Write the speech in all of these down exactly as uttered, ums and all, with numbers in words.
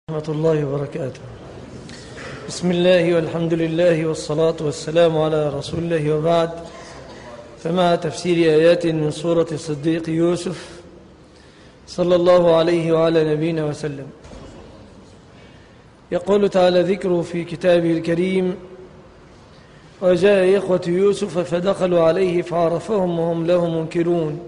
ورحمة الله وبركاته. بسم الله والحمد لله والصلاة والسلام على رسول الله، وبعد. فمع تفسير آيات من سورة الصديق يوسف صلى الله عليه وعلى نبينا وسلم، يقول تعالى ذكره في كتابه الكريم: وجاء إخوة يوسف فدخلوا عليه فعرفهم وهم له منكرون.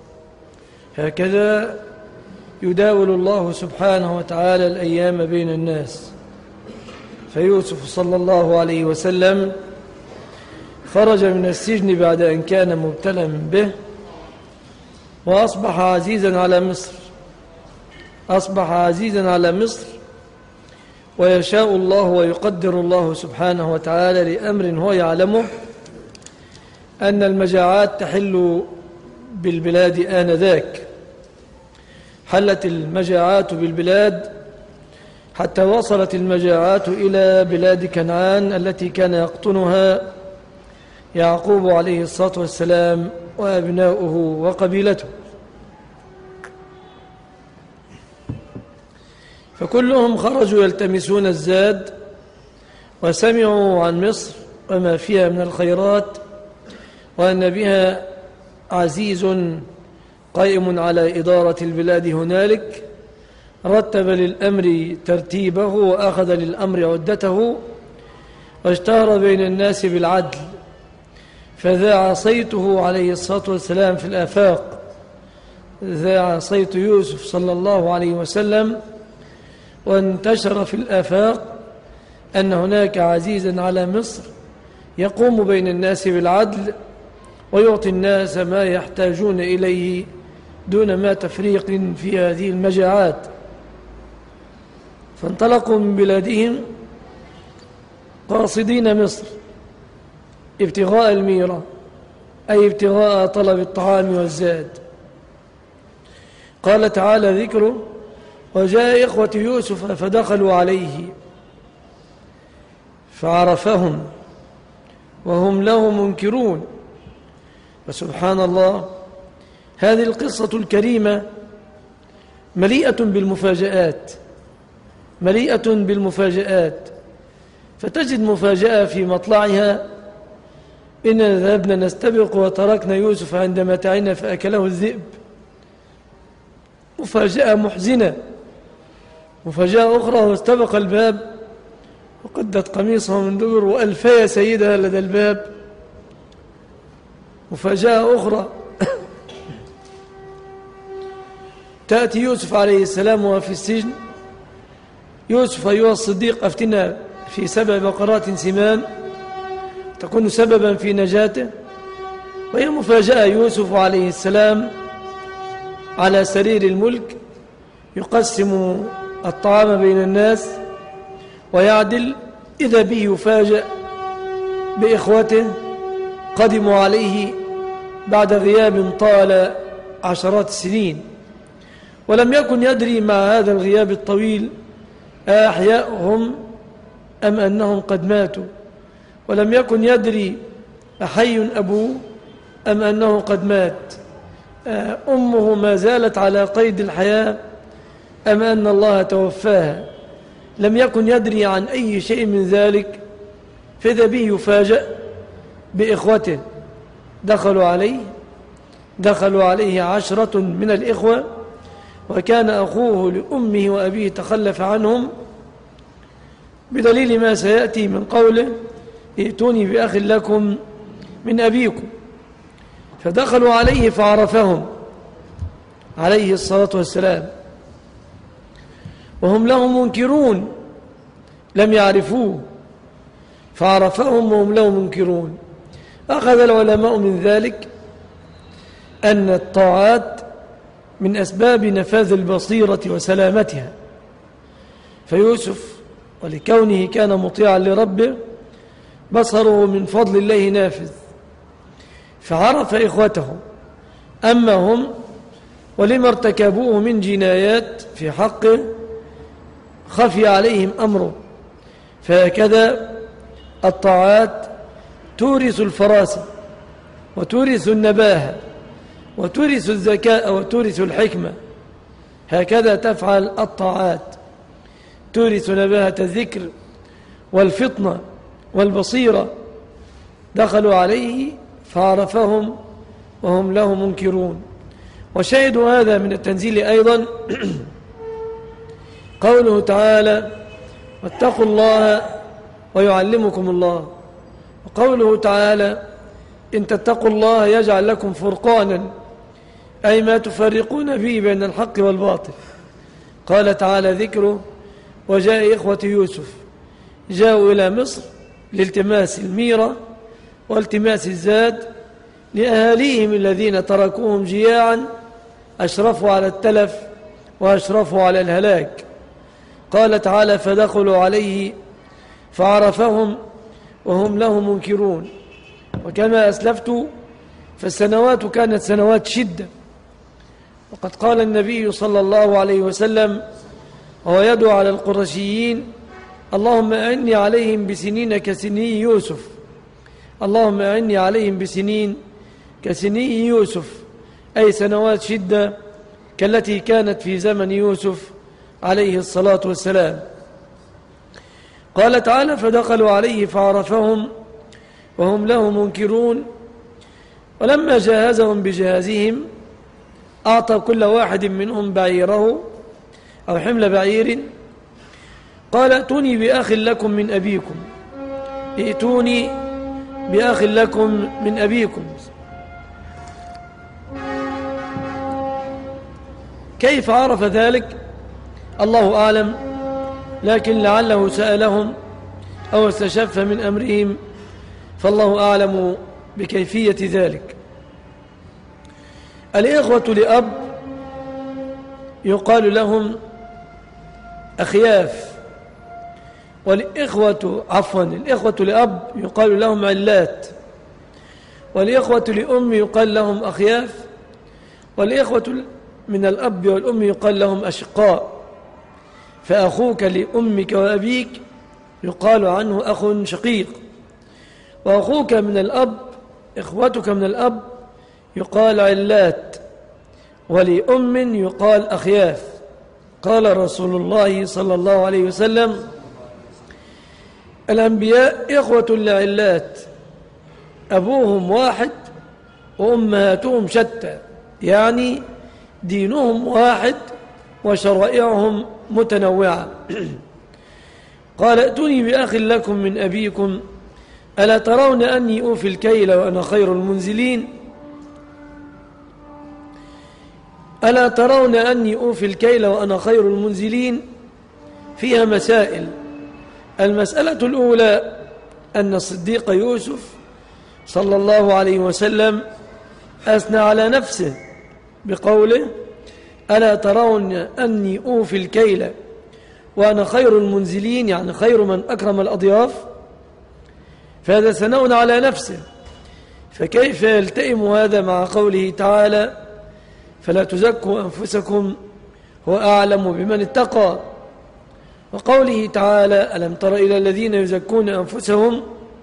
هكذا يداول الله سبحانه وتعالى الأيام بين الناس. فيوسف صلى الله عليه وسلم خرج من السجن بعد أن كان مبتلى به، وأصبح عزيزا على مصر أصبح عزيزا على مصر ويشاء الله ويقدر الله سبحانه وتعالى لأمر هو يعلمه، أن المجاعات تحل بالبلاد آنذاك. حلت المجاعات بالبلاد حتى وصلت المجاعات إلى بلاد كنعان التي كان يقطنها يعقوب عليه الصلاة والسلام وأبناؤه وقبيلته، فكلهم خرجوا يلتمسون الزاد، وسمعوا عن مصر وما فيها من الخيرات، وأن بها عزيز قائم على إدارة البلاد هنالك. رتب للأمر ترتيبه وأخذ للأمر عدته، واشتهر بين الناس بالعدل، فذاع صيته عليه الصلاة والسلام في الآفاق. ذاع صيت يوسف صلى الله عليه وسلم وانتشر في الآفاق أن هناك عزيزا على مصر يقوم بين الناس بالعدل ويعطي الناس ما يحتاجون إليه دون ما تفريق في هذه المجاعات. فانطلقوا من بلادهم قاصدين مصر ابتغاء الميرة، أي ابتغاء طلب الطعام والزاد. قال تعالى ذكره: وجاء إخوة يوسف فدخلوا عليه فعرفهم وهم له منكرون. فسبحان الله، هذه القصة الكريمة مليئة بالمفاجآت مليئة بالمفاجآت فتجد مفاجأة في مطلعها: إننا ذهبنا نستبق وتركنا يوسف عند متاعنا فأكله الذئب. مفاجأة محزنة. مفاجأة أخرى: واستبق الباب وقدت قميصه من دبر وألفي سيدها لدى الباب. مفاجأة أخرى: تأتي يوسف عليه السلام وهو في السجن. يوسف أيها الصديق أفتنا في سبع بقرات سمان تكون سببا في نجاته. وهي مفاجأة يوسف عليه السلام على سرير الملك يقسم الطعام بين الناس ويعدل، إذا به يفاجأ بإخوته قدموا عليه بعد غياب طال عشرات السنين، ولم يكن يدري مع هذا الغياب الطويل أحياء هم أم أنهم قد ماتوا، ولم يكن يدري أحي أبوه أم أنه قد مات، أمه ما زالت على قيد الحياة أم أن الله توفاها. لم يكن يدري عن أي شيء من ذلك، فإذا به يفاجأ بإخوته. دخلوا عليه دخلوا عليه عشرة من الإخوة، وكان أخوه لأمه وأبيه تخلف عنهم، بدليل ما سيأتي من قوله: ائتوني بأخ لكم من أبيكم. فدخلوا عليه فعرفهم عليه الصلاة والسلام وهم له منكرون، لم يعرفوه فعرفهم وهم له منكرون. أخذ العلماء من ذلك أن الطاعات من أسباب نفاذ البصيرة وسلامتها. فيوسف ولكونه كان مطيعا لربه بصره من فضل الله نافذ، فعرف إخوته. أما هم ولما ارتكبوه من جنايات في حقه خفي عليهم أمره. فهكذا الطاعات تورث الفراسة وتورث النباهة وتورث الذكاء وتورث الحكمة. هكذا تفعل الطاعات. تورث نباهة الذكر والفطنة والبصيرة. دخلوا عليه فعرفهم وهم له منكرون. وشاهدوا هذا من التنزيل أيضا قوله تعالى واتقوا الله ويعلمكم الله، وقوله تعالى إن تتقوا الله يجعل لكم فرقانا، أي ما تفرقون به بين الحق والباطل. قال تعالى ذكره وجاء إخوة يوسف جاءوا إلى مصر لالتماس الميرة والتماس الزاد لأهاليهم الذين تركوهم جياعا، أشرفوا على التلف وأشرفوا على الهلاك. قال تعالى فدخلوا عليه فعرفهم وهم له منكرون. وكما أسلفت فالسنوات كانت سنوات شدة، وقد قال النبي صلى الله عليه وسلم وهو يدعو على القرشيين اللهم أعني عليهم بسنين كسني يوسف، اللهم أعني عليهم بسنين كسني يوسف، أي سنوات شدة كالتي كانت في زمن يوسف عليه الصلاة والسلام. قال تعالى فدخلوا عليه فعرفهم وهم له منكرون. ولما جهزهم بجهازهم أعطى كل واحد منهم بعيره أو حمل بعير، قال ائتوني بأخ لكم من أبيكم، ائتوني بأخ لكم من أبيكم. كيف عرف ذلك الله أعلم، لكن لعله سألهم أو استشف من أمرهم، فالله أعلم بكيفية ذلك. الإخوة لأب يقال لهم أخياف، والإخوة عفوا الإخوة لأب يقال لهم علات، والإخوة لأم يقال لهم أخياف، والإخوة من الأب والأم يقال لهم أشقاء. فأخوك لأمك وأبيك يقال عنه أخ شقيق، وأخوك من الأب إخوتك من الأب يقال علات، ولأم يقال أخياف. قال رسول الله صلى الله عليه وسلم الأنبياء إخوة لعلات، أبوهم واحد وأمهاتهم شتى، يعني دينهم واحد وشرائعهم متنوعة. قال ائتوني بأخ لكم من أبيكم ألا ترون أني أوفي الكيل وأنا خير المنزلين، ألا ترون أني أوفي الكيل وأنا خير المنزلين. فيها مسائل. المسألة الأولى أن الصديق يوسف صلى الله عليه وسلم أثنى على نفسه بقوله ألا ترون أني أوفي الكيل وأنا خير المنزلين، يعني خير من أكرم الأضياف، فهذا ثناء على نفسه. فكيف يلتئم هذا مع قوله تعالى فلا تزكوا أنفسكم هو أعلم بمن اتقى، وقوله تعالى ألم تر إلى الذين يزكون أنفسهم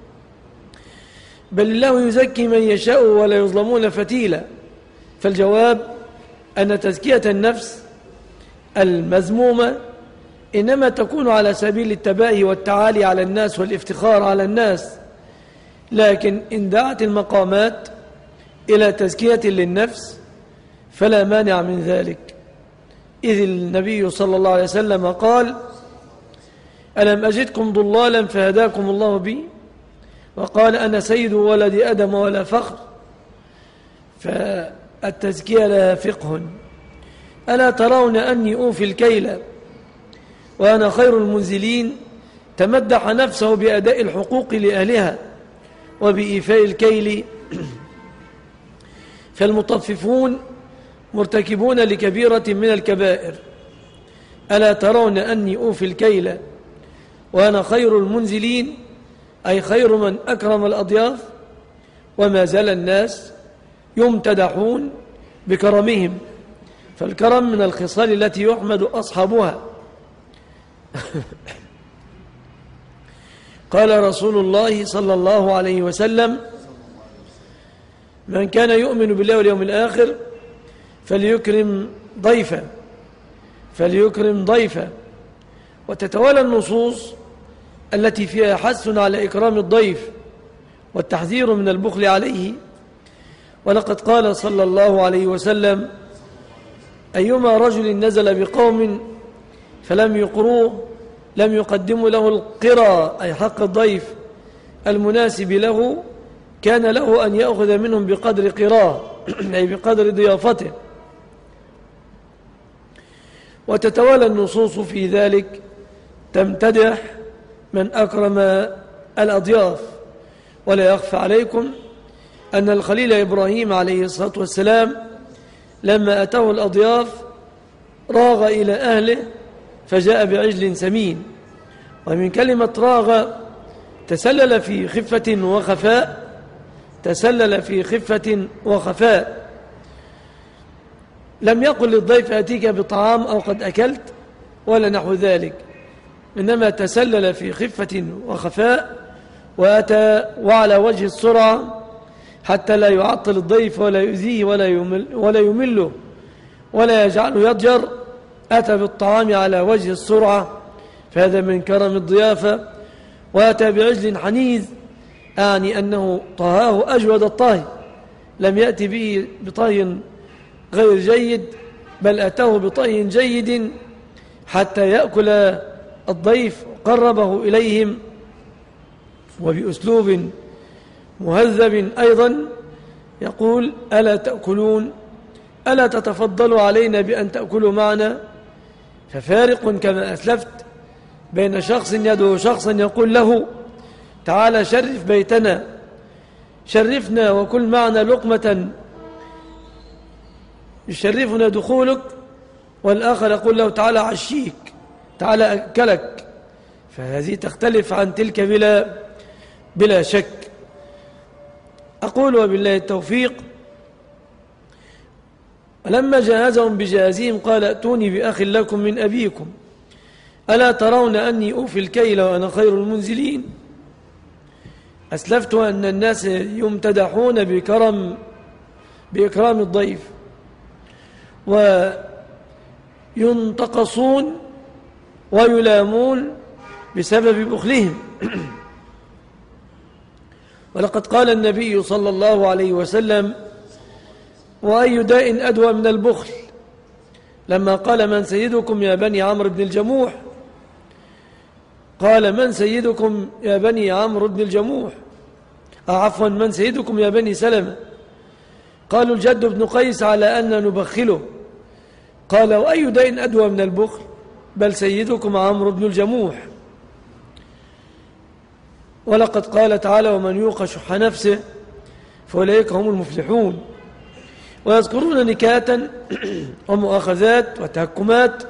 بل الله يزكي من يشاء ولا يظلمون فتيلا. فالجواب أن تزكية النفس المذمومة إنما تكون على سبيل التباهي والتعالي على الناس والافتخار على الناس، لكن إن دعت المقامات إلى تزكية للنفس فلا مانع من ذلك، إذ النبي صلى الله عليه وسلم قال ألم أجدكم ضلالا فهداكم الله بي، وقال أنا سيد ولد آدم ولا فخر. فالتزكية لها فقه. ألا ترون أني أوفي الكيل وأنا خير المنزلين، تمدح نفسه بأداء الحقوق لأهلها وبإيفاء الكيل. فالمطففون مرتكبون لكبيرة من الكبائر. ألا ترون أني أوفي الكيل وأنا خير المنزلين، أي خير من أكرم الأضياف. وما زال الناس يمتدحون بكرمهم، فالكرم من الخصال التي يحمد أصحابها. قال رسول الله صلى الله عليه وسلم من كان يؤمن بالله واليوم الآخر فليكرم ضيفا فليكرم ضيفا وتتوالى النصوص التي فيها حث على إكرام الضيف والتحذير من البخل عليه. ولقد قال صلى الله عليه وسلم: أيما رجل نزل بقوم فلم يقروه لم يقدموا له القرى، أي حق الضيف المناسب له، كان له أن يأخذ منهم بقدر قراه أي بقدر ضيافته. وتتوالى النصوص في ذلك تمتدح من أكرم الأضياف. ولا يخفى عليكم أن الخليل إبراهيم عليه الصلاة والسلام لما أتاه الأضياف راغ إلى أهله فجاء بعجل سمين. ومن كلمة راغ تسلل في خفة وخفاء تسلل في خفة وخفاء لم يقل للضيف أتيك بطعام أو قد أكلت ولا نحو ذلك، إنما تسلل في خفة وخفاء وأتى وعلى وجه السرعة حتى لا يعطل الضيف ولا يؤذيه ولا يمل ولا يمله ولا يجعله يضجر. أتى بالطعام على وجه السرعة، فهذا من كرم الضيافة. وأتى بعجل حنيذ، أعني أنه طهاه أجود الطهي، لم يأتي به بطهي غير جيد، بل أتاه بطهي جيد حتى يأكل الضيف وقربه إليهم، وبأسلوب مهذب أيضا يقول: ألا تأكلون؟ ألا تتفضلوا علينا بأن تأكلوا معنا؟ ففارق كما أسلفت بين شخص يدعو شخصا يقول له: تعال شرف بيتنا، شرفنا وكل معنا لقمة يشرفنا دخولك، والآخر يقول له: تعال عشيك، تعال أكلك. فهذه تختلف عن تلك بلا, بلا شك. أقول وبالله التوفيق. ولما جهزهم بجهازهم قال: ائتوني بأخ لكم من أبيكم، ألا ترون أني أوفي الكيل وأنا خير المنزلين؟ أسلفت أن الناس يمتدحون بكرم بإكرام الضيف وينتقصون ويلامون بسبب بخلهم. ولقد قال النبي صلى الله عليه وسلم: وأي داء أدوى من البخل، لما قال: من سيدكم يا بني عمرو بن الجموح؟ قال: من سيدكم يا بني عمرو بن الجموح؟ عفوا من سيدكم يا بني سلمة؟ قالوا: الجد بن قيس، على أن نبخله. قال: وأي داء أدوى من البخل؟ بل سيدكم عمرو بن الجموح. ولقد قال تعالى: ومن يوق شح نفسه فأولئك هم المفلحون. ويذكرون نكاتا ومؤاخذات وتهكمات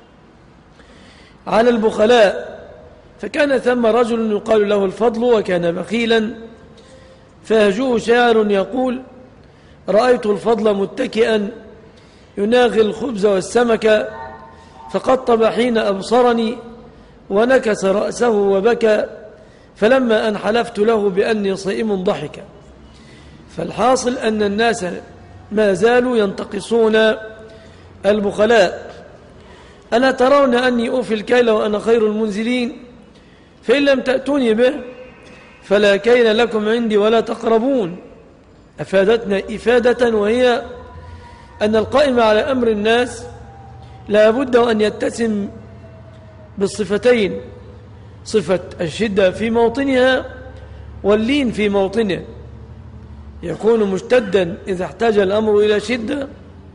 على البخلاء. فكان ثم رجل يقال له الفضل وكان بخيلا، فهجوه شاعر يقول: رأيت الفضل متكئا يناغي الخبز والسمك، فقطب حين أبصرني ونكس رأسه وبكى، فلما أن حلفت له بأني صائم ضحك. فالحاصل أن الناس ما زالوا ينتقصون البخلاء. ألا ترون أني أوفي الكيل وأنا خير المنزلين؟ فإن لم تأتوني به فلا كيل لكم عندي ولا تقربون. أفادتنا إفادة، وهي أن القائم على أمر الناس لا بد أن يتسم بالصفتين: صفة الشدة في موطنها واللين في موطنه. يكون مشتدا إذا احتاج الأمر إلى شدة،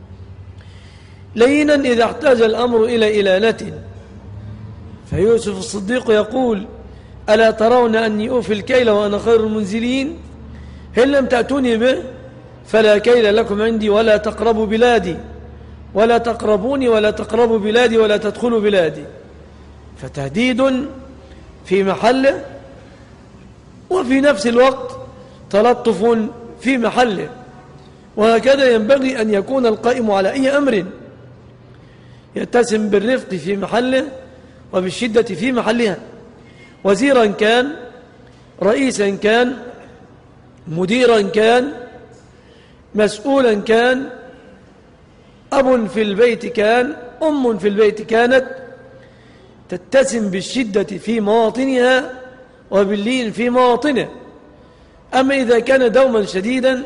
لينا إذا احتاج الأمر إلى إلانة. فيوسف الصديق يقول: ألا ترون أني أوفي الكيل وأنا خير المنزلين؟ إن لم تأتوني به فلا كيل لكم عندي ولا تقربوا بلادي، ولا تقربوني ولا تقربوا بلادي ولا تدخلوا بلادي. فتهديد في محله، وفي نفس الوقت تلطف في محله. وهكذا ينبغي أن يكون القائم على أي أمر يتسم بالرفق في محله وبالشدة في محلها. وزيرا كان، رئيسا كان، مديرا كان، مسؤولا كان، أب في البيت كان، أم في البيت كانت، تتسم بالشدة في مواطنها وباللين في مواطنه. أما إذا كان دوما شديدا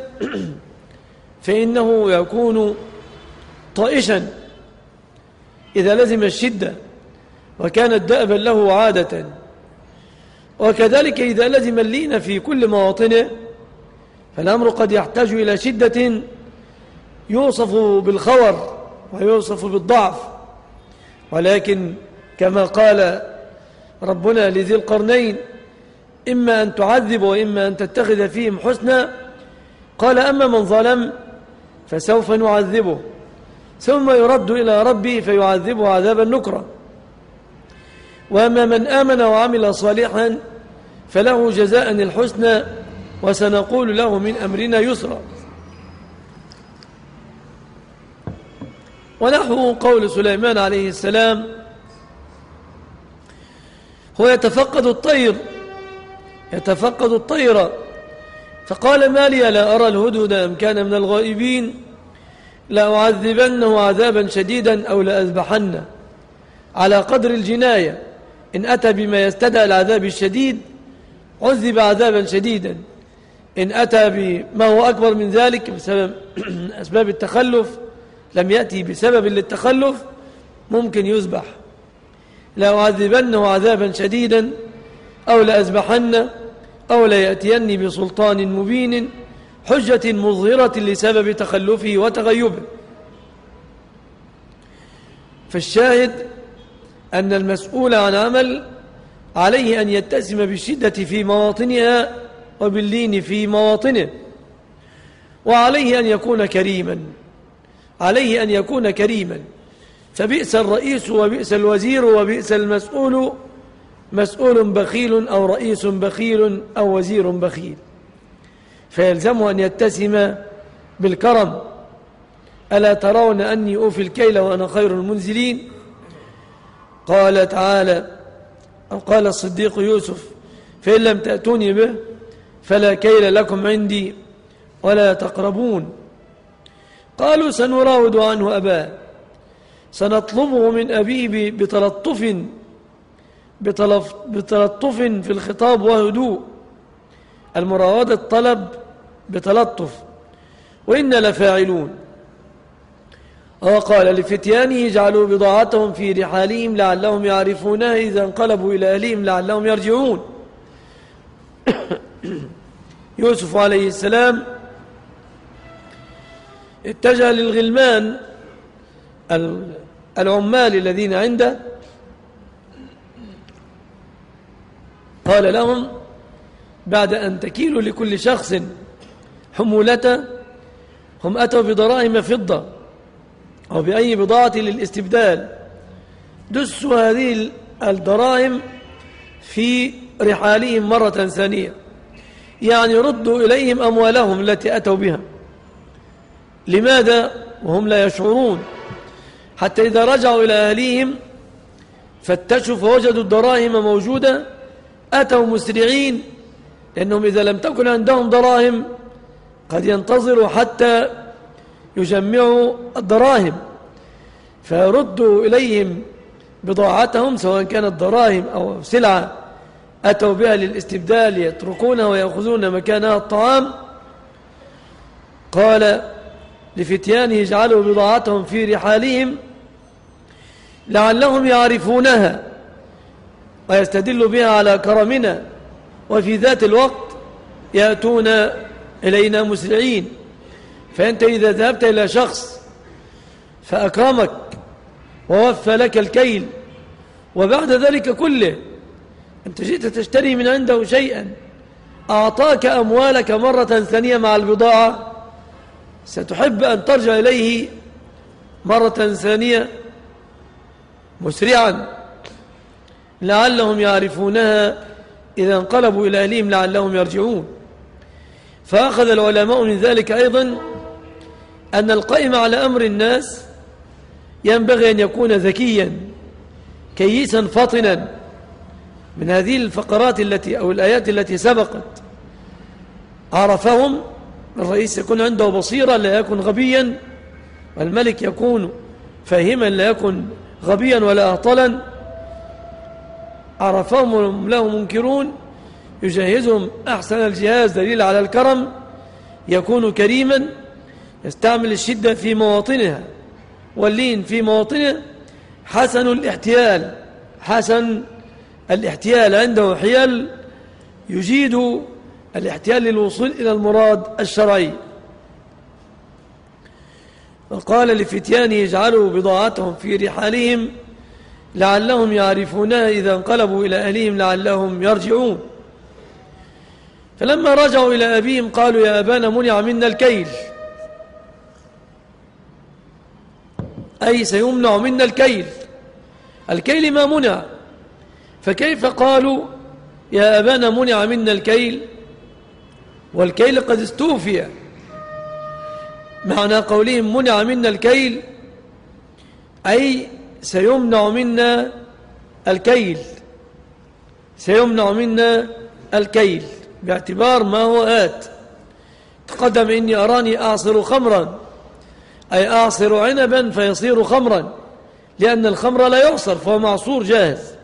فإنه يكون طائشا إذا لزم الشدة وكانت دأبا له عادة، وكذلك إذا لزم اللين في كل مواطنه فالأمر قد يحتاج إلى شدة يوصف بالخور ويوصف بالضعف. ولكن كما قال ربنا لذي القرنين: إما أن تعذب وإما أن تتخذ فيهم حسنا، قال: أما من ظلم فسوف نعذبه ثم يرد إلى ربه فيعذبه عذابا نكرا، وأما من آمن وعمل صالحا فله جزاء الحسنى وسنقول له من أمرنا يسرا. ونحو قول سليمان عليه السلام: هو يتفقد الطير يتفقد الطير فقال: ما لي لا أرى الهدهد أم كان من الغائبين لأعذبنه عذابا شديدا أو لأذبحنه على قدر الجناية، إن أتى بما يستدعي العذاب الشديد عذب عذابا شديدا، إن أتى بما هو أكبر من ذلك بسبب أسباب التخلف لم يأتي بسبب للتخلف ممكن يذبح. لأعذبنه عذابا شديدا أو لأذبحنه أو ليأتيني بسلطان مبين حجة مظهرة لسبب تخلفه وتغيبه. فالشاهد أن المسؤول عن عمل عليه أن يتسم بالشدة في مواطنها وباللين في مواطنه، وعليه أن يكون كريما عليه أن يكون كريما فبئس الرئيس وبئس الوزير وبئس المسؤول، مسؤول بخيل أو رئيس بخيل أو وزير بخيل. فيلزمه أن يتسم بالكرم. ألا ترون أني أوفي الكيل وأنا خير المنزلين؟ قال تعالى أو قال الصديق يوسف: فإن لم تأتوني به فلا كيل لكم عندي ولا تقربون. قالوا: سنراود عنه أباه سنطلبه من أبيه بتلطف بتلطف في الخطاب وهدوء. المراودة الطلب بتلطف. وإنا لفاعلون. وقال لفتيانه: اجعلوا بضاعتهم في رحالهم لعلهم يعرفونها إذا انقلبوا إلى أهلهم لعلهم يرجعون. يوسف عليه السلام اتجه للغلمان العمال الذين عنده، قال لهم: بعد أن تكيلوا لكل شخص حمولته، هم أتوا بضرائم فضة أو بأي بضاعة للاستبدال، دسوا هذه الدراهم في رحالهم مرة ثانية، يعني ردوا إليهم أموالهم التي أتوا بها. لماذا وهم لا يشعرون؟ حتى إذا رجعوا إلى أهليهم فتشوا فوجدوا الدراهم موجودة أتوا مسرعين، لأنهم إذا لم تكن عندهم دراهم قد ينتظروا حتى يجمعوا الدراهم، فيردوا إليهم بضاعتهم سواء كانت دراهم أو سلعة أتوا بها للاستبدال يتركونها ويأخذون مكانها الطعام. قال لفتيانه: اجعلوا بضاعتهم في رحالهم لعلهم يعرفونها، ويستدل بها على كرمنا، وفي ذات الوقت يأتون إلينا مسرعين. فأنت إذا ذهبت إلى شخص فأكرمك ووفى لك الكيل، وبعد ذلك كله أنت جئت تشتري من عنده شيئا، أعطاك أموالك مرة ثانية مع البضاعة، ستحب أن ترجع إليه مرة ثانية مسرعا لعلهم يعرفونها إذا انقلبوا إلى أهلهم لعلهم يرجعون. فأخذ العلماء من ذلك أيضا أن القائم على أمر الناس ينبغي أن يكون ذكيا كيسا فطنا. من هذه الفقرات التي أو الآيات التي سبقت عرفهم الرئيس يكون عنده بصيرة لا يكون غبيا، والملك يكون فاهما لا يكون غبيا ولا أهطلا، عرفهم وهم له منكرون يجهزهم أحسن الجهاز دليل على الكرم، يكون كريما، يستعمل الشدة في مواطنها واللين في مواطنه، حسن الاحتيال، حسن الاحتيال عنده حيل يجيد الاحتيال للوصول إلى المراد الشرعي. وقال لفتيانه اجعلوا بضاعتهم في رحالهم لعلهم يعرفونها إذا انقلبوا إلى أهلهم لعلهم يرجعون. فلما رجعوا إلى أبيهم قالوا يا أبانا منع منا الكيل، أي سيمنع منا الكيل، الكيل ما منع، فكيف قالوا يا أبانا منع منا الكيل والكيل قد استوفي؟ معنى قولهم منع منا الكيل أي سيمنع منا الكيل، سيمنع منا الكيل باعتبار ما هو آت. تقدم إني أراني أعصر خمرا، أي أعصر عنبا فيصير خمرا، لأن الخمر لا يعصر فهو معصور جاهز.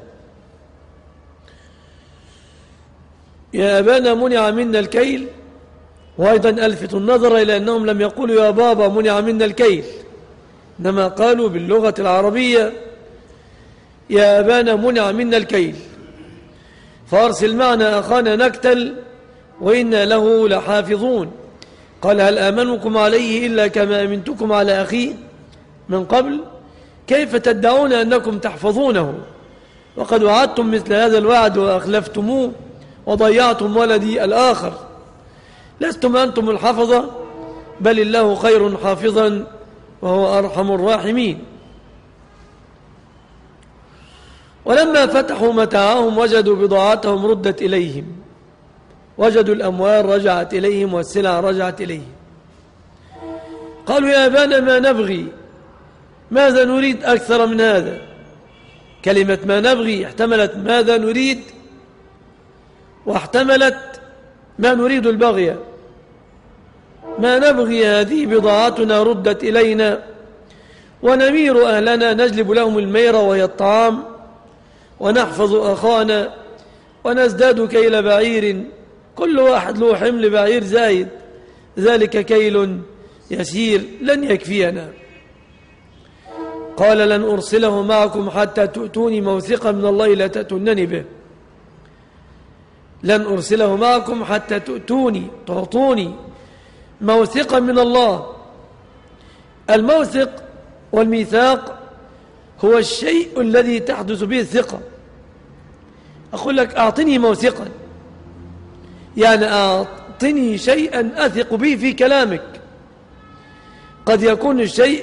يا أبانا منع منا الكيل، وأيضا ألفت النظر إلى أنهم لم يقولوا يا بابا منع منا الكيل، إنما قالوا باللغة العربية يا أبانا منع منا الكيل، فأرسل معنا أخانا نكتل وإنا له لحافظون. قال هل آمنكم عليه إلا كما أمنتكم على أخيه من قبل؟ كيف تدعون أنكم تحفظونه وقد وعدتم مثل هذا الوعد وأخلفتموه وضيعتم ولدي الآخر؟ لستم أنتم الحفظة بل الله خير حافظا وهو أرحم الراحمين. ولما فتحوا متاعهم وجدوا بضاعتهم ردت إليهم، وجدوا الأموال رجعت إليهم والسلع رجعت إليهم. قالوا يا أبانا ما نبغي، ماذا نريد أكثر من هذا؟ كلمة ما نبغي احتملت ماذا نريد واحتملت ما نريد البغي. ما نبغي هذه بضاعتنا ردت إلينا ونمير أهلنا نجلب لهم المير وهي الطعام ونحفظ أخانا ونزداد كيل بعير، كل واحد له حمل بعير زايد، ذلك كيل يسير لن يكفينا. قال لن أرسله معكم حتى تؤتوني موثقا من الله لا تأتونني به. لن أرسله معكم حتى تؤتوني تعطوني موثقا من الله. الموثق والميثاق هو الشيء الذي تحدث به الثقة. أقول لك أعطني موثقا، يعني أعطني شيئا أثق به في كلامك. قد يكون الشيء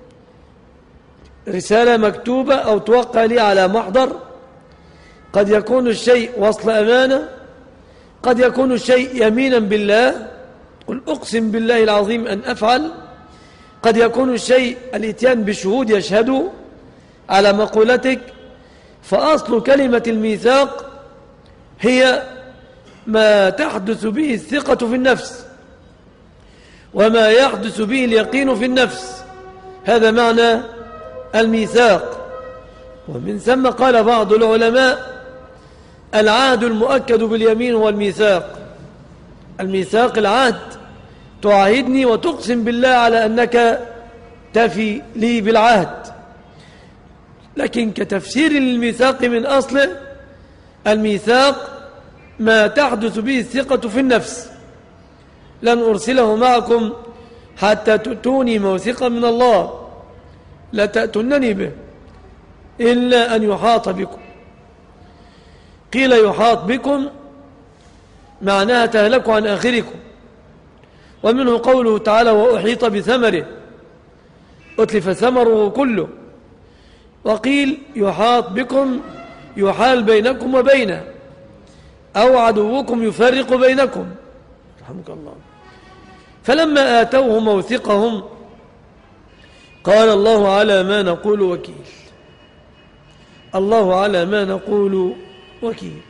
رسالة مكتوبة أو توقع لي على محضر، قد يكون الشيء وصل أمانة، قد يكون الشيء يمينا بالله قل أقسم بالله العظيم أن أفعل، قد يكون الشيء الاتيان بشهود يشهدوا على مقولتك. فأصل كلمة الميثاق هي ما تحدث به الثقة في النفس وما يحدث به اليقين في النفس، هذا معنى الميثاق. ومن ثم قال بعض العلماء العهد المؤكد باليمين هو الميثاق. الميثاق العهد، تعاهدني وتقسم بالله على أنك تفي لي بالعهد. لكن كتفسير للميثاق من أصله، الميثاق ما تحدث به الثقة في النفس. لن أرسله معكم حتى تؤتوني موثقا من الله لا تأتونني به إلا أن يحاط بكم. قيل يحاط بكم معناها تهلكوا عن آخركم، ومنه قوله تعالى وأحيط بثمره، أتلف ثمره كله. وقيل يحاط بكم يحال بينكم وبينه، أو عدوكم يفرق بينكم، رحمك الله. فلما آتوه موثقهم قال الله على ما نقول وكيل. الله على ما نقول وكيل.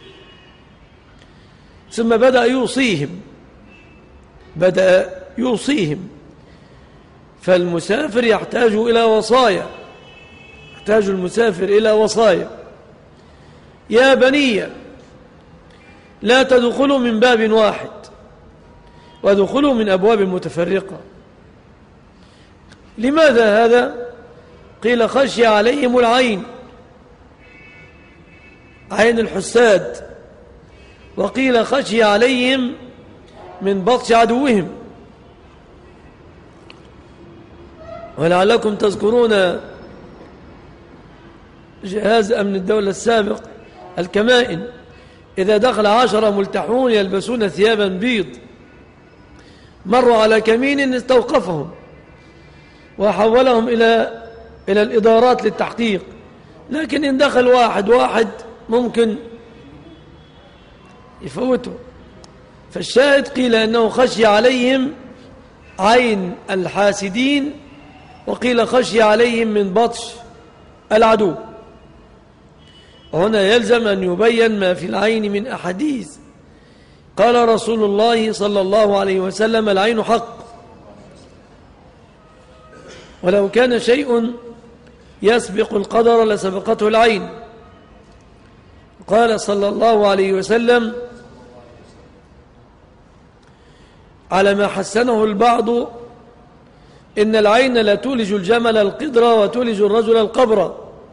ثم بدأ يوصيهم بدأ يوصيهم فالمسافر يحتاج إلى وصايا، يحتاج المسافر إلى وصايا. يا بني لا تدخلوا من باب واحد وادخلوا من أبواب متفرقة. لماذا هذا؟ قيل خشي عليهم العين، عين الحساد، وقيل خشي عليهم من بطش عدوهم. ولعلكم تذكرون جهاز أمن الدولة السابق الكمائن إذا دخل عشرة ملتحون يلبسون ثيابا بيض مروا على كمين استوقفهم وحولهم إلى إلى الإدارات للتحقيق، لكن إن دخل واحد واحد ممكن يفوته. فالشاهد قيل أنه خشي عليهم عين الحاسدين، وقيل خشي عليهم من بطش العدو. وهنا يلزم أن يبين ما في العين من أحاديث. قال رسول الله صلى الله عليه وسلم: العين حق، ولو كان شيء يسبق القدر لسبقته العين. قال صلى الله عليه وسلم على ما حسنه البعض: إن العين لا تولج الجمل القدر وتولج الرجل القبر.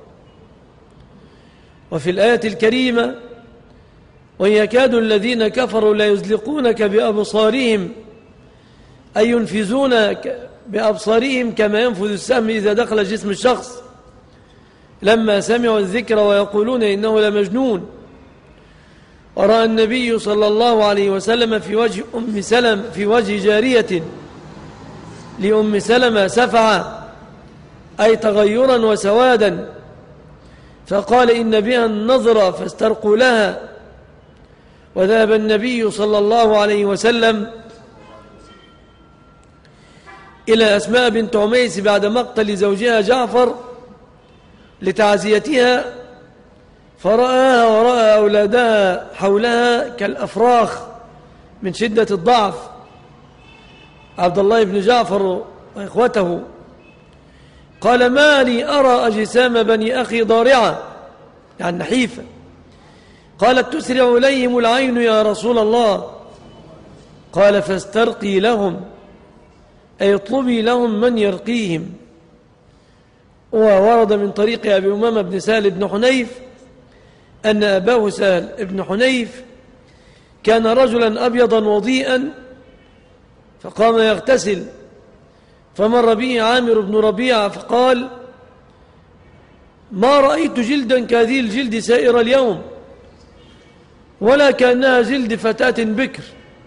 وفي الآية الكريمة: وإن يكاد الذين كفروا لا يزلقونك بأبصارهم أي ينفذونك بأبصارهم كما ينفذ السهم إذا دخل جسم الشخص لما سمعوا الذكر ويقولون إنه لمجنون. ورأى النبي صلى الله عليه وسلم في وجه أم سلم في وجه جارية لأم سلمة سفعة، أي تغيرا وسوادا، فقال: إن بها النظر فاسترقوا لها. وذهب النبي صلى الله عليه وسلم إلى أسماء بنت عميس بعد مقتل زوجها جعفر لتعزيتها، فرآها ورأى أولادها حولها كالأفراخ من شدة الضعف، عبد الله بن جعفر وإخوته. قال: ما لي أرى أجسام بني أخي ضارعة، يعني نحيفة. قالت: تسرع إليهم العين يا رسول الله. قال: فاسترقي لهم، أي اطلبي لهم من يرقيهم. وورد من طريق أبي أمامة بن سهل بن حنيف أن أباه سهل بن حنيف كان رجلا أبيضا وضيئا، فقام يغتسل، فمر به عامر بن ربيعة فقال: ما رأيت جلدا كهذه الجلد سائر اليوم، ولا كأنها جلد فتاة بكر.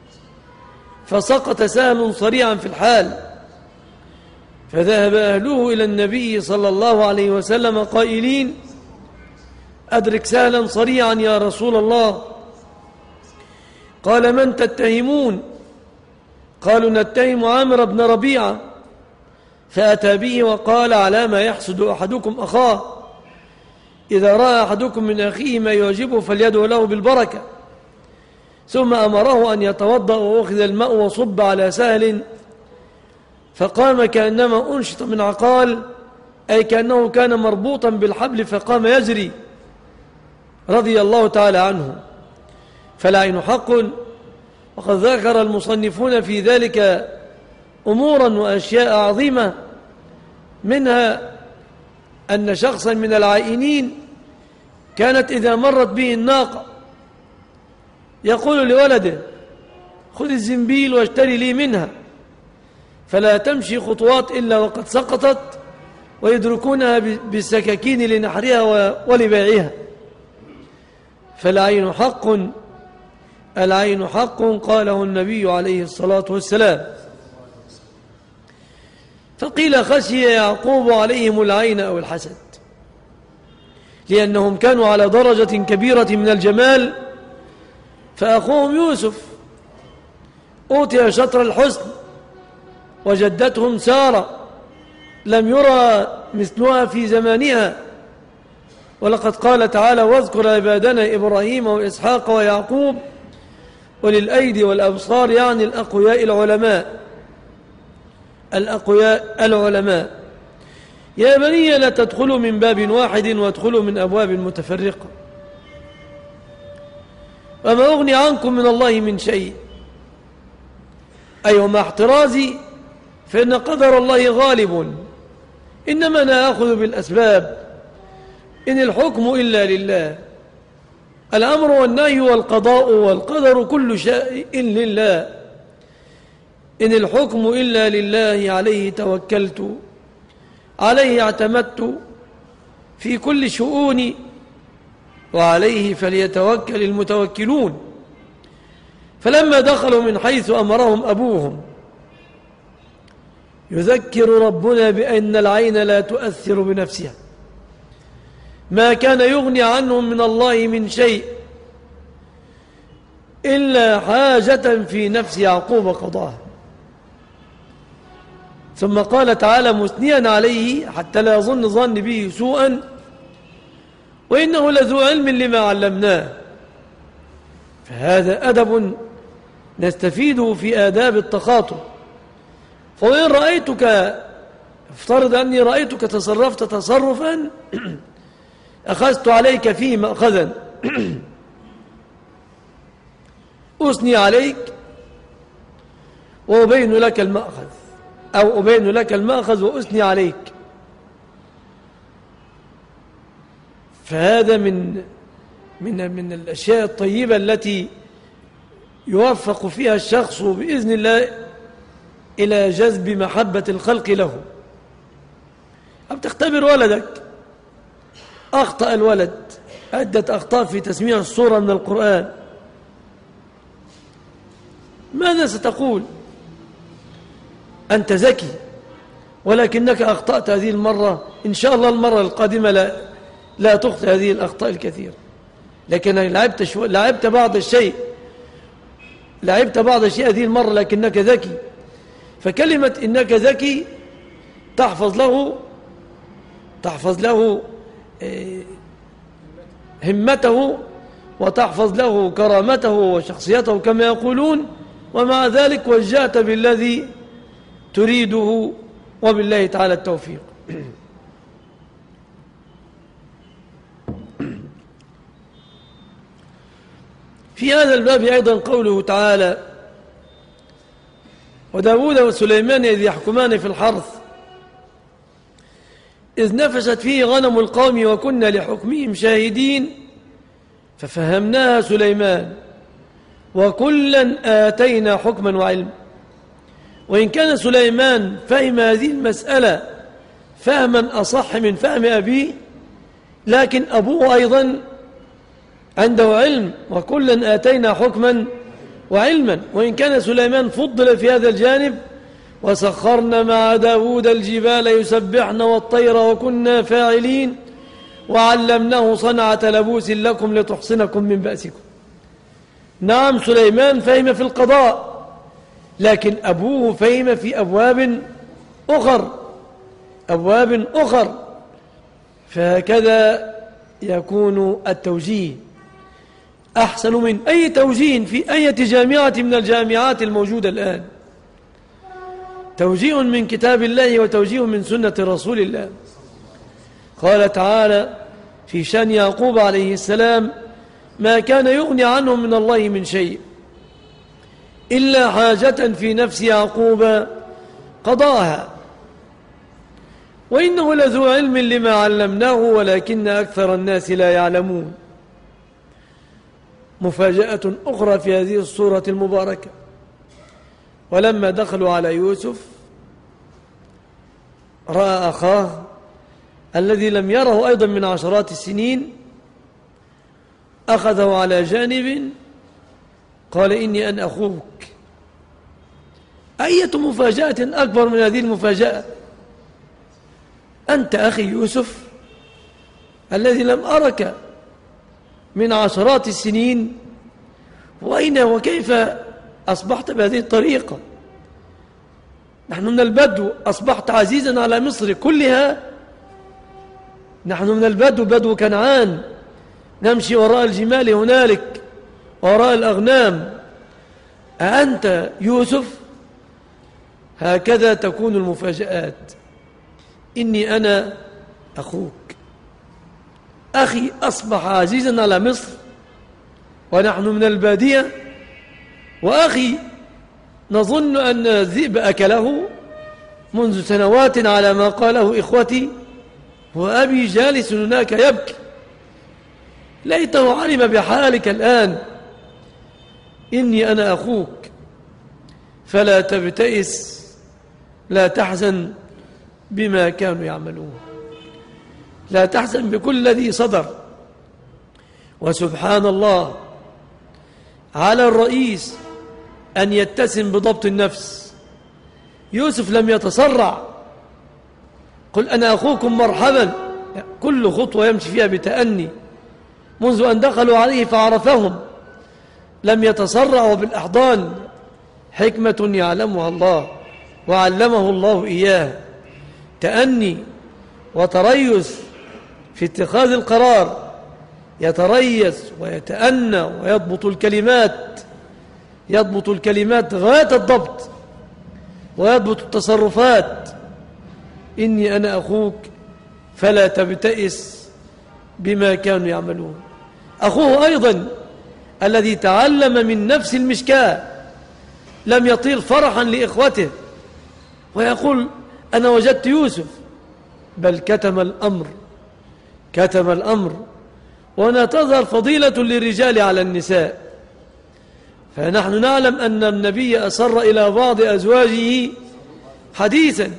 فسقط سهل صريعا في الحال، فذهب أهله إلى النبي صلى الله عليه وسلم قائلين: أدرك سهلا صريعا يا رسول الله. قال: من تتهمون؟ قالوا: نتهم عامر بن ربيعة. فأتى به وقال: على ما يحسد أحدكم أخاه، إذا رأى أحدكم من أخيه ما يعجبه فليدعو له بالبركة. ثم أمره أن يتوضأ، وأخذ الماء وصب على سهل، فقام كأنما أنشط من عقال، أي كأنه كان مربوطا بالحبل، فقام يجري رضي الله تعالى عنه. فالعين حق. وقد ذكر المصنفون في ذلك أمورا وأشياء عظيمة، منها أن شخصا من العائنين كانت إذا مرت به الناقة يقول لولده: خذ الزنبيل واشتري لي منها، فلا تمشي خطوات إلا وقد سقطت، ويدركونها بالسكاكين لنحرها ولبيعها. فالعين حق، العين حق، قاله النبي عليه الصلاة والسلام. فقيل: خشي يعقوب عليهم العين أو الحسد، لأنهم كانوا على درجة كبيرة من الجمال، فأخوهم يوسف أوتي شطر الحسن، وجدتهم سارة لم يرى مثلها في زمانها. ولقد قال تعالى: واذكر عبادنا إبراهيم وإسحاق ويعقوب وللأيدي والأبصار، يعني الأقوياء العلماء الأقوياء العلماء. يا بني لا تدخلوا من باب واحد وادخلوا من أبواب متفرقة. وما أغني عنكم من الله من شيء، أي ومع احترازي فإن قدر الله غالب، إنما نأخذ بالأسباب، إن الحكم إلا لله، الأمر والنهي والقضاء والقدر كل شيء لله، إن الحكم إلا لله، عليه توكلت عليه اعتمدت في كل شؤوني، وعليه فليتوكل المتوكلون. فلما دخلوا من حيث أمرهم أبوهم يذكر ربنا بأن العين لا تؤثر بنفسها، ما كان يغني عنهم من الله من شيء إلا حاجة في نفس يعقوب قضاها. ثم قال تعالى مثنيا عليه حتى لا يظن ظن به سوءا: وإنه لذو علم لما علمناه. فهذا أدب نستفيده في آداب التخاطب. فإن رأيتك، افترض أني رأيتك تصرفت تصرفا أخذت عليك فيه مأخذا، أثني عليك وأبين لك المأخذ، أو أبين لك المأخذ وأثني عليك. فهذا من من من الأشياء الطيبة التي يوفق فيها الشخص بإذن الله إلى جذب محبة الخلق له. أو تختبر ولدك، أخطأ الولد عدة أخطاء في تسميع السورة من القرآن، ماذا ستقول؟ أنت ذكي ولكنك أخطأت هذه المرة، إن شاء الله المرة القادمة لا, لا تخطئ هذه الأخطاء الكثيرة، لكن لعبت, شو... لعبت بعض الشيء لعبت بعض الشيء هذه المرة لكنك ذكي. فكلمة إنك ذكي تحفظ له تحفظ له همته، وتحفظ له كرامته وشخصيته كما يقولون، ومع ذلك وجهت بالذي تريده، وبالله تعالى التوفيق. في هذا الباب أيضا قوله تعالى: وداود وسليمان إذ يحكمان في الحرث إذ نفشت فيه غنم القوم وكنا لحكمهم شاهدين ففهمناها سليمان وكلا آتينا حكما وعلما. وإن كان سليمان فهم هذه المسألة فهما أصح من فهم أبيه، لكن أبوه أيضا عنده علم، وكلا آتينا حكما وعلما. وإن كان سليمان فضل في هذا الجانب: وسخرنا مع داود الجبال يسبحن والطير وكنا فاعلين وعلمناه صنعة لبوس لكم لتحصنكم من بأسكم. نعم، سليمان فهم في القضاء، لكن أبوه فهم في أبواب أخر أبواب أخر فهكذا يكون التوجيه أحسن من أي توجيه في أي جامعة من الجامعات الموجودة الآن. توجيه من كتاب الله وتوجيه من سنة رسول الله. قال تعالى في شأن يعقوب عليه السلام: ما كان يغني عنهم من الله من شيء إلا حاجة في نفس يعقوب قضاها وإنه لذو علم لما علمناه ولكن أكثر الناس لا يعلمون. مفاجأة أخرى في هذه السورة المباركة: ولما دخلوا على يوسف رأى أخاه الذي لم يره أيضا من عشرات السنين، أخذه على جانب قال: إني أنا أخوك. أية مفاجأة أكبر من هذه المفاجأة؟ أنت أخي يوسف الذي لم أرك من عشرات السنين، وأين وكيف أصبحت بهذه الطريقة؟ نحن من البدو، أصبحت عزيزا على مصر كلها. نحن من البدو، بدو كنعان، نمشي وراء الجمال هنالك وراء الأغنام. أأنت يوسف؟ هكذا تكون المفاجآت. إني أنا أخوك. أخي أصبح عزيزا على مصر، ونحن من البادية، وأخي نظن أن الذئب أكله منذ سنوات على ما قاله إخوتي، وأبي جالس هناك يبكي. ليته علم بحالك الآن. إني أنا أخوك فلا تبتئس، لا تحزن بما كانوا يعملون، لا تحزن بكل الذي صدر. وسبحان الله، على الرئيس أن يتسم بضبط النفس. يوسف لم يتسرع، قل أنا أخوكم مرحبا، كل خطوة يمشي فيها بتأني. منذ أن دخلوا عليه فعرفهم لم يتسرع، وبالأحضان حكمة يعلمها الله وعلمه الله إياه، تأني وتريث في اتخاذ القرار، يتريث ويتأنى ويضبط الكلمات، يضبط الكلمات غاية الضبط، ويضبط التصرفات. إني أنا أخوك فلا تبتئس بما كانوا يعملون. أخوه أيضا الذي تعلم من نفس المشكاة لم يطير فرحا لإخوته ويقول أنا وجدت يوسف، بل كتم الأمر، كتم الأمر. وهنا تظهر فضيلة للرجال على النساء. فنحن نعلم أن النبي أسر إلى بعض أزواجه حديثا،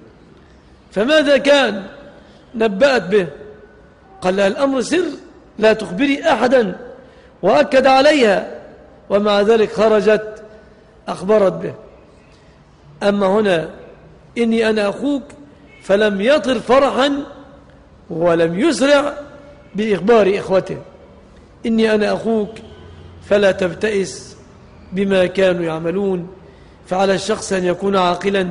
فماذا كان؟ نبأت به، قال لها الأمر سر لا تخبري أحدا، وأكد عليها، ومع ذلك خرجت أخبرت به. أما هنا إني أنا أخوك فلم يطر فرحا ولم يسرع بإخبار إخوته. إني أنا أخوك فلا تبتئس بما كانوا يعملون. فعلى الشخص أن يكون عاقلا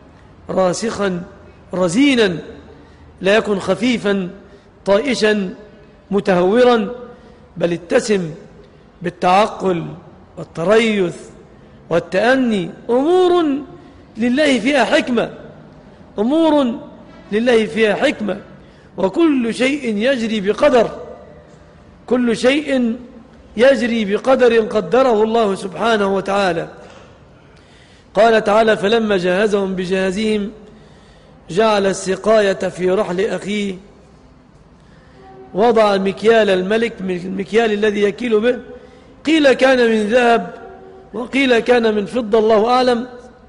راسخا رزينا، لا يكن خفيفا طائشا متهورا، بل اتسم بالتعقل والتريث والتأني. أمور لله فيها حكمة، أمور لله فيها حكمة، وكل شيء يجري بقدر، كل شيء يجري بقدر قدره الله سبحانه وتعالى. قال تعالى فلما جهزهم بجهازهم جعل السقاية في رحل أخيه، وضع مكيال الملك من المكيال الذي يكيل به، قيل كان من ذهب وقيل كان من فضة، الله أعلم.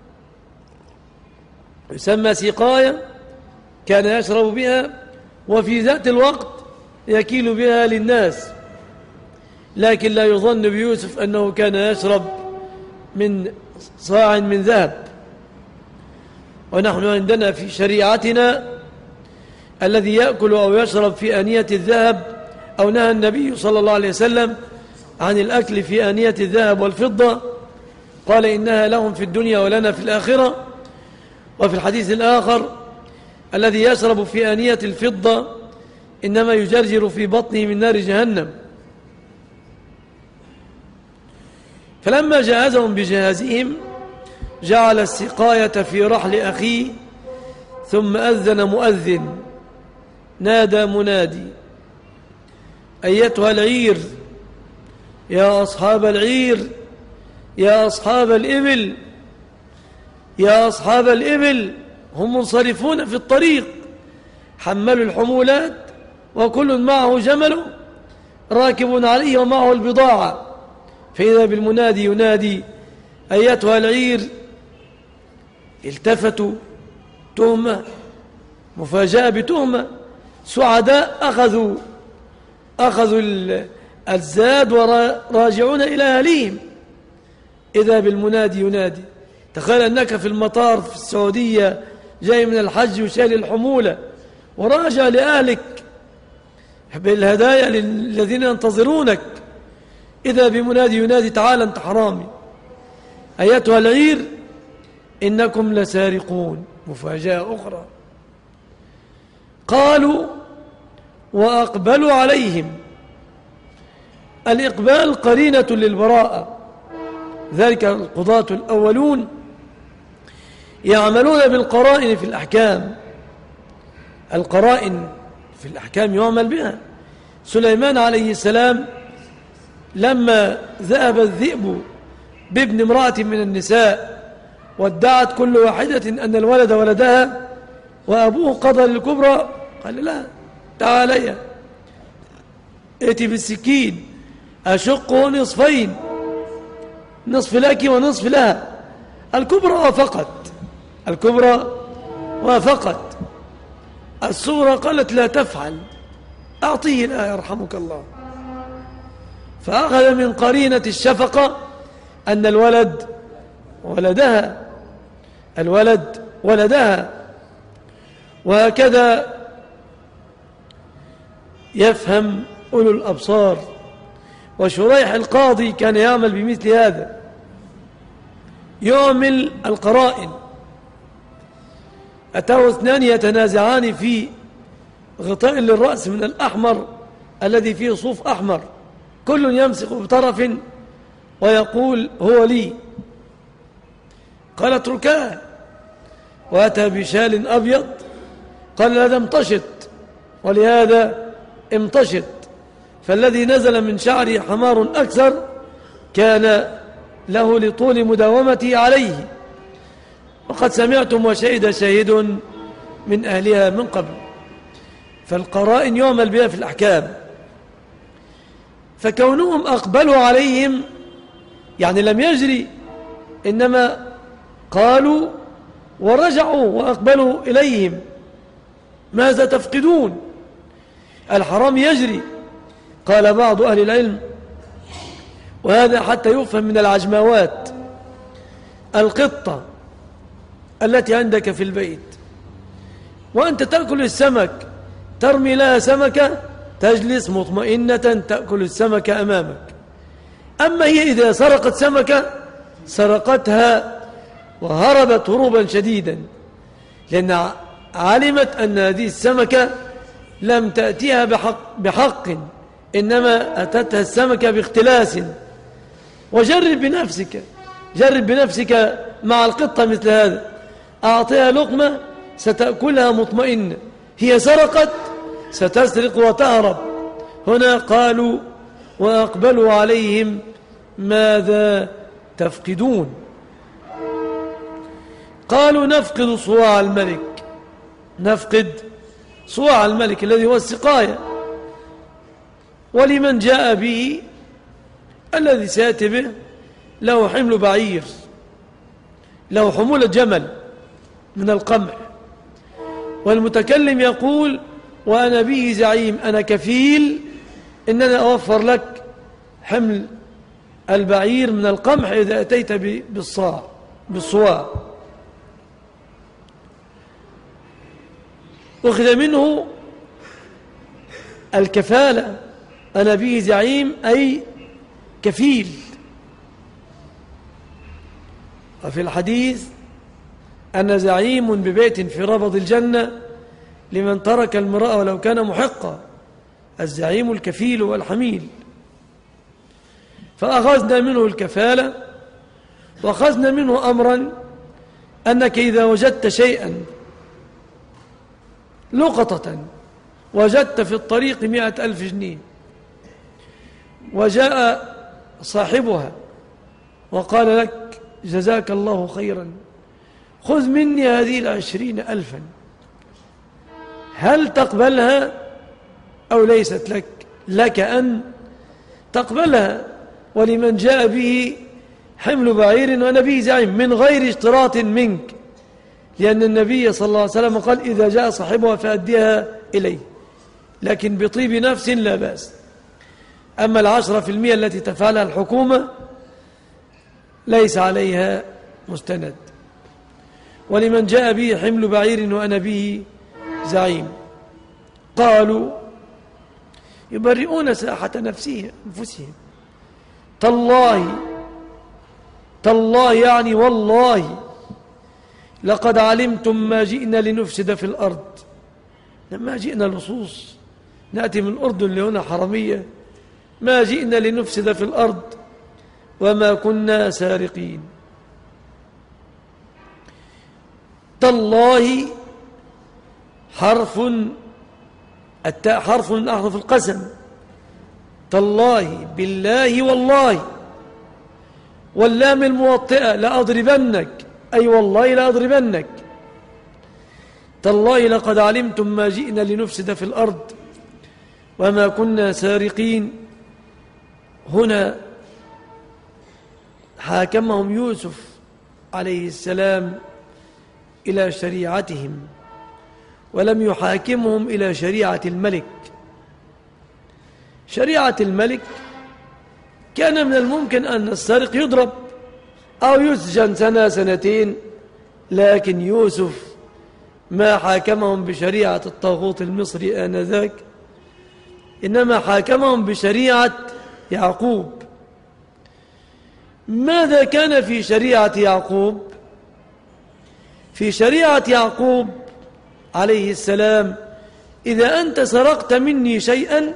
يسمى سقاية، كان يشرب بها، وفي ذات الوقت يكيل بها للناس. لكن لا يظن بيوسف أنه كان يشرب من صاع من ذهب. ونحن عندنا في شريعتنا الذي يأكل أو يشرب في آنية الذهب، أو نهى النبي صلى الله عليه وسلم عن الأكل في آنية الذهب والفضة، قال إنها لهم في الدنيا ولنا في الآخرة. وفي الحديث الآخر الذي يشرب في آنية الفضة إنما يجرجر في بطنه من نار جهنم. فلما جهزهم بجهازهم جعل السقاية في رحل أخيه، ثم أذن مؤذن، نادى منادي أيتها العير، يا أصحاب العير، يا أصحاب الإبل، يا أصحاب الإبل. هم منصرفون في الطريق، حملوا الحمولات وكل معه جمله راكب عليه ومعه البضاعة، فإذا بالمنادي ينادي أيتها العير. التفتوا، تهمة، مفاجأة بتهمة. سعداء أخذوا أخذوا الزاد وراجعون إلى أهليهم، إذا بالمنادي ينادي. تخيل أنك في المطار في السعودية جاي من الحج وشايل الحمولة وراجع لأهلك بالهدايا للذين ينتظرونك، إذا بمنادي ينادي تعال أنت حرامي، أيتها العير إنكم لسارقون. مفاجأة أخرى. قالوا وأقبلوا عليهم. الإقبال قرينة للبراءة، ذلك القضاة الأولون يعملون بالقرائن في الأحكام. القرائن في الأحكام يعمل بها. سليمان عليه السلام لما ذهب الذئب بابن امرأة من النساء وادعت كل واحدة أن الولد ولدها وأبوه قضى للكبرى، قال لا، تعالي ائتي بالسكين أشقه نصفين، نصف لك ونصف لها. الكبرى وافقت، الكبرى وافقت، الصغرى قالت لا تفعل، أعطيه لا يرحمك الله. فأخذ من قرينة الشفقة أن الولد ولدها، الولد ولدها. وهكذا يفهم أولو الأبصار. وشريح القاضي كان يعمل بمثل هذا، يعمل القرائن. أتاه اثنان يتنازعان في غطاء للرأس من الأحمر الذي فيه صوف أحمر، كل يمسك بطرف ويقول هو لي، قال اتركاه. وأتى بشال أبيض، قال هذا امتشط، ولهذا امتشط، فالذي نزل من شعره حمار أكثر كان له لطول مداومته عليه. وقد سمعتم وشهد شاهد من أهلها من قبل. فالقرائن يعمل بها في الأحكام. فكونهم أقبلوا عليهم يعني لم يجري، إنما قالوا ورجعوا وأقبلوا إليهم. ماذا تفقدون؟ الحرام يجري. قال بعض أهل العلم، وهذا حتى يفهم من العجماوات، القطة التي عندك في البيت وأنت تأكل السمك، ترمي لها سمكة، تجلس مطمئنة تأكل السمكة أمامك. أما هي إذا سرقت سمكة سرقتها وهربت هروبا شديدا، لأن علمت أن هذه السمكة لم تأتيها بحق, بحق إنما أتتها السمكة باختلاس. وجرب بنفسك، جرب بنفسك مع القطة مثل هذا، أعطيها لقمة ستأكلها مطمئنة، هي سرقت ستسرق وتهرب. هنا قالوا وأقبلوا عليهم ماذا تفقدون؟ قالوا نفقد صواع الملك، نفقد صواع الملك الذي هو السقاية. ولمن جاء به الذي سيأتي به له حمل بعير، له حمولة جمل من القمح. والمتكلم يقول وأنا به زعيم، أنا كفيل إن أنا أوفر لك حمل البعير من القمح إذا أتيت بالصاع بالصواع. أخذ منه الكفالة، أنا به زعيم أي كفيل. وفي الحديث أنا زعيم ببيت في ربض الجنة لمن ترك المرأة ولو كان محقا، الزعيم الكفيل والحميل. فأخذنا منه الكفالة، وأخذنا منه أمرا أنك إذا وجدت شيئا لقطة، وجدت في الطريق مئة ألف جنيه وجاء صاحبها وقال لك جزاك الله خيرا، خذ مني هذه العشرين ألفا، هل تقبلها أو ليست لك؟ لك أن تقبلها. ولمن جاء به حمل بعير وأنا به زعيم من غير اشتراط منك، لأن النبي صلى الله عليه وسلم قال إذا جاء صاحبها فأديها إليه، لكن بطيب نفس لا بأس. أما العشرة في المئة التي تفعلها الحكومة ليس عليها مستند. ولمن جاء به حمل بعير وأنا به زعيم، قالوا يبرئون ساحة نفسهم أنفسهم، تالله تالله يعني والله لقد علمتم ما جئنا لنفسد في الأرض، ما جئنا لصوص نأتي من الأردن لهنا حرمية، ما جئنا لنفسد في الأرض وما كنا سارقين. تالله حرف التاء حرف من أحرف القسم، تالله بالله والله، واللام الموطئة لأضربنك، أي والله لأضربنك. تالله لقد علمتم ما جئنا لنفسد في الأرض وما كنا سارقين. هنا حاكمهم يوسف عليه السلام إلى شريعتهم، ولم يحاكمهم إلى شريعة الملك. شريعة الملك كان من الممكن أن السارق يضرب أو يسجن سنة سنتين، لكن يوسف ما حاكمهم بشريعة الطاغوت المصري آنذاك، إنما حاكمهم بشريعة يعقوب. ماذا كان في شريعة يعقوب؟ في شريعة يعقوب عليه السلام إذا أنت سرقت مني شيئا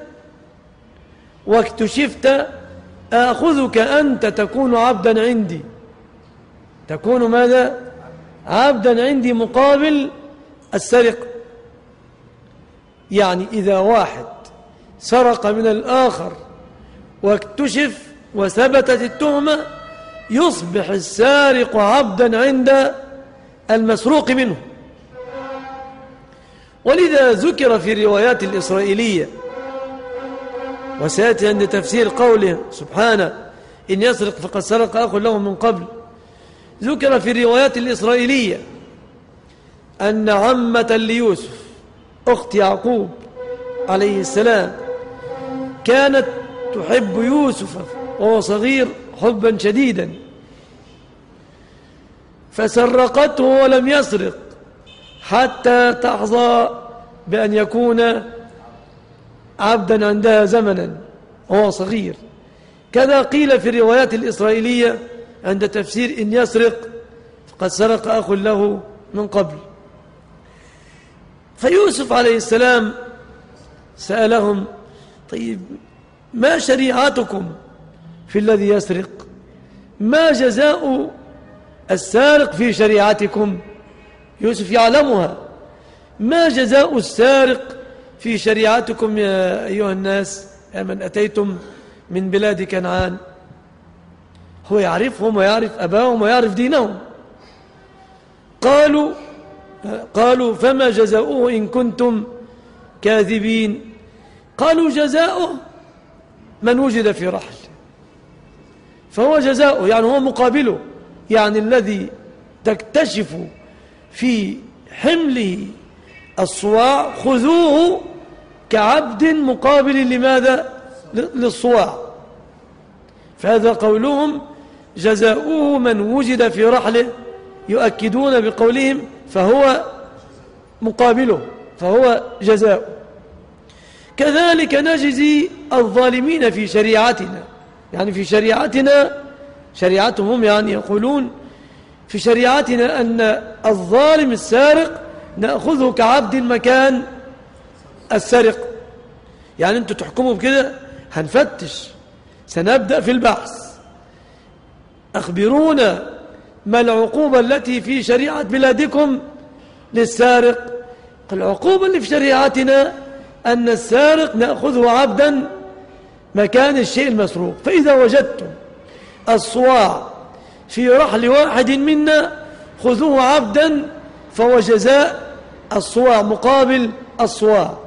واكتشفت آخذك أنت تكون عبدا عندي، تكون ماذا؟ عبدا عندي مقابل السرقة. يعني إذا واحد سرق من الآخر واكتشف وثبتت التهمة يصبح السارق عبدا عند المسروق منه. ولذا ذكر في الروايات الإسرائيلية، وسيأتي عند تفسير قوله سبحانه إن يسرق فقد سرق أخ له من قبل، ذكر في الروايات الإسرائيلية أن عمة ليوسف أخت يعقوب عليه السلام كانت تحب يوسف وهو صغير حبا شديدا، فسرقته ولم يسرق حتى تحظى بأن يكون عبدا عندها زمنا وهو صغير. كذا قيل في الروايات الإسرائيلية عند تفسير إن يسرق فقد سرق أخ له من قبل. فيوسف عليه السلام سألهم طيب ما شريعتكم في الذي يسرق؟ ما جزاء السارق في شريعتكم؟ يوسف يعلمها. ما جزاء السارق في شريعتكم يا أيها الناس يا من أتيتم من بلاد كنعان؟ هو يعرفهم ويعرف أباهم ويعرف دينهم. قالوا قالوا فما جزاؤه إن كنتم كاذبين؟ قالوا جزاؤه من وجد في رحل، فهو جزاؤه يعني هو مقابله، يعني الذي تكتشف في حمله الصواع خذوه كعبد مقابل لماذا؟ للصواع. فهذا قولهم جزاؤه من وجد في رحله، يؤكدون بقولهم فهو مقابله، فهو جزاؤه. كذلك نجزي الظالمين في شريعتنا، يعني في شريعتنا شريعتهم يعني يقولون في شريعتنا أن الظالم السارق نأخذه كعبد مكان السرق. يعني أنتوا تحكموا بكده، هنفتش، سنبدأ في البحث، أخبرونا ما العقوبة التي في شريعة بلادكم للسارق؟ العقوبة اللي في شريعتنا أن السارق نأخذه عبدا مكان الشيء المسروق. فإذا وجدتم الصواع في رحل واحد منا خذوه عبدا، فهو جزاء الصواع مقابل الصواع.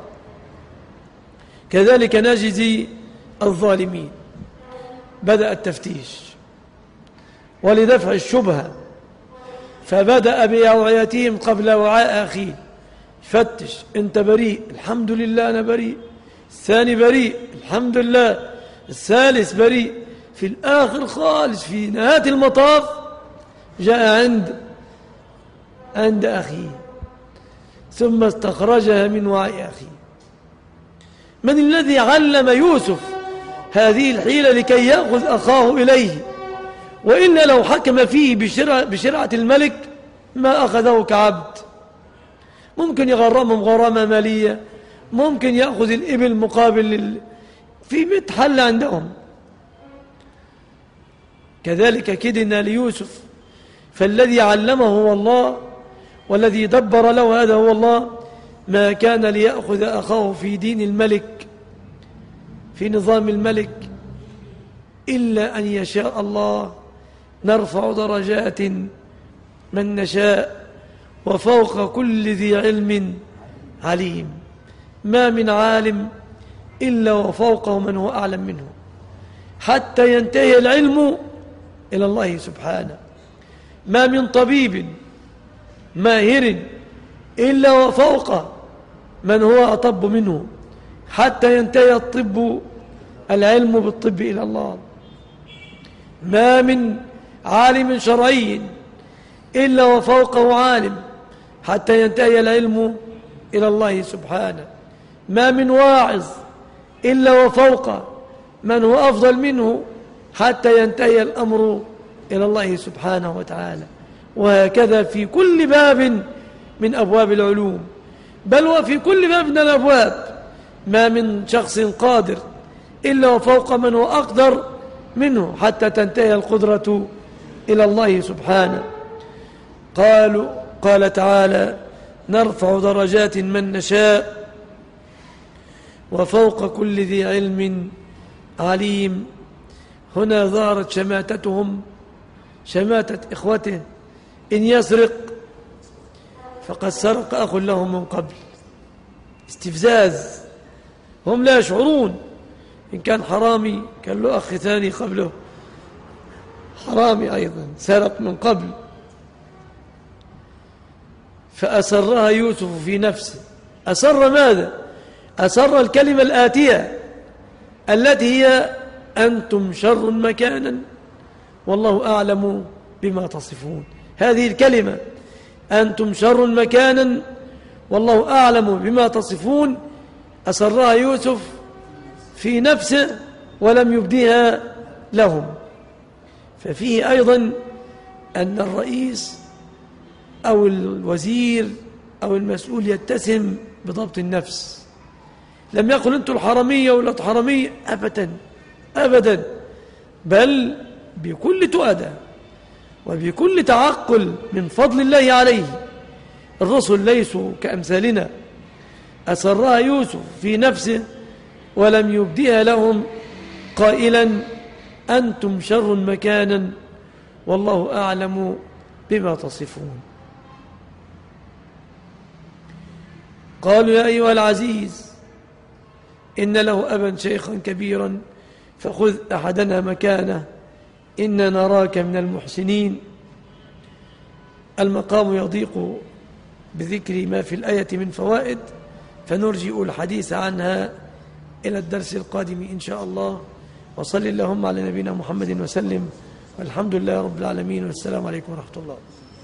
كذلك نجزي الظالمين. بدأ التفتيش ولدفع الشبهة، فبدأ بأوعيتهم قبل وعاء أخيه. فتش، أنت بريء، الحمد لله أنا بريء. الثاني بريء، الحمد لله. الثالث بريء. في الآخر خالص في نهاية المطاف جاء عند عند أخيه، ثم استخرجها من وعاء أخيه. من الذي علم يوسف هذه الحيلة لكي يأخذ أخاه إليه؟ وإلا لو حكم فيه بشرع بشرعة الملك ما أخذه كعبد. ممكن يغرمهم غرامة مالية، ممكن يأخذ الإبل مقابل في بيت حل عندهم. كذلك كدنا ليوسف، فالذي علمه هو الله، والذي دبر له هذا هو الله. ما كان ليأخذ أخاه في دين الملك في نظام الملك إلا أن يشاء الله نرفع درجات من نشاء وفوق كل ذي علم عليم. ما من عالم إلا وفوقه من هو أعلم منه حتى ينتهي العلم إلى الله سبحانه. ما من طبيب ماهر إلا وفوقه من هو أطب منه حتى ينتهي الطب العلم بالطب إلى الله. ما من عالم شرعي إلا وفوقه عالم حتى ينتهي العلم إلى الله سبحانه. ما من واعظ إلا وفوق من هو أفضل منه حتى ينتهي الأمر إلى الله سبحانه وتعالى. وهكذا في كل باب من أبواب العلوم، بل وفي كل باب من الأبواب. ما من شخص قادر إلا وفوق من هو أقدر منه حتى تنتهي القدرة إلى الله سبحانه. قالوا قال تعالى: نرفع درجات من نشاء وفوق كل ذي علم عليم. هنا ظهرت شماتتهم، شماتة إخوته. إن يسرق فقد سرق أخ له من قبل. استفزاز، هم لا يشعرون. إن كان حرامي كان له أخ ثاني قبله حرامي أيضا سرق من قبل، فأسرها يوسف في نفسه. أسر ماذا؟ أسر الكلمة الآتية التي هي: أنتم شر مكانا والله أعلم بما تصفون. هذه الكلمة أنتم شر مكانا والله أعلم بما تصفون أسرها يوسف في نفسه ولم يبديها لهم. ففيه أيضا أن الرئيس أو الوزير أو المسؤول يتسم بضبط النفس. لم يقل أنتم الحرامية ولا الحرامية، أبدا أبدا، بل بكل تؤدى وبكل تعقل من فضل الله عليه. الرسل ليسوا كأمثالنا. أسرها يوسف في نفسه ولم يبديها لهم قائلا: أنتم شر مكانا والله أعلم بما تصفون. قالوا: يا أيها العزيز إن له أبا شيخا كبيرا فخذ أحدنا مكانه إنا نراك من المحسنين. المقام يضيق بذكر ما في الآية من فوائد، فنرجئ الحديث عنها إلى الدرس القادم إن شاء الله. وصل اللهم على نبينا محمد وسلم، والحمد لله رب العالمين، والسلام عليكم ورحمة الله.